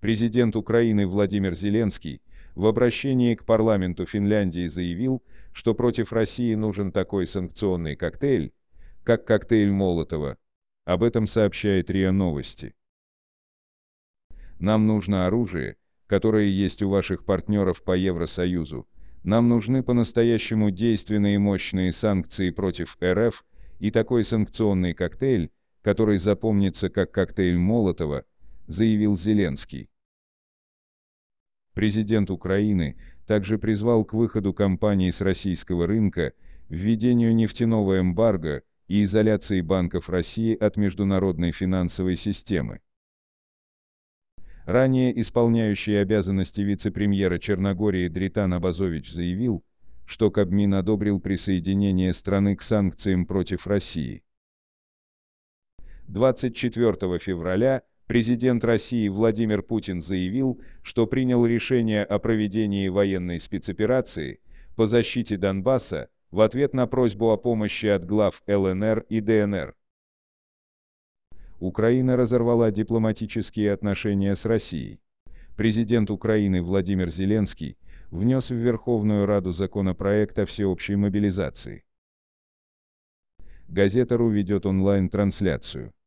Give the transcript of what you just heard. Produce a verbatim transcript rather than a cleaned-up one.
Президент Украины Владимир Зеленский в обращении к парламенту Финляндии заявил, что против России нужен такой санкционный коктейль, как коктейль Молотова. Об этом сообщает РИА Новости. Нам нужно оружие, которое есть у ваших партнеров по Евросоюзу. Нам нужны по-настоящему действенные и мощные санкции против РФ и такой санкционный коктейль, который запомнится как коктейль Молотова, заявил Зеленский. Президент Украины также призвал к выходу компаний с российского рынка, введению нефтяного эмбарго и изоляции банков России от международной финансовой системы. Ранее исполняющий обязанности вице-премьера Черногории Дритан Абазович заявил, что Кабмин одобрил присоединение страны к санкциям против России. двадцать четвёртого февраля президент России Владимир Путин заявил, что принял решение о проведении военной спецоперации по защите Донбасса в ответ на просьбу о помощи от глав ЛНР и ДНР. Украина разорвала дипломатические отношения с Россией. Президент Украины Владимир Зеленский внес в Верховную Раду законопроект о всеобщей мобилизации. Газета.ру ведет онлайн-трансляцию.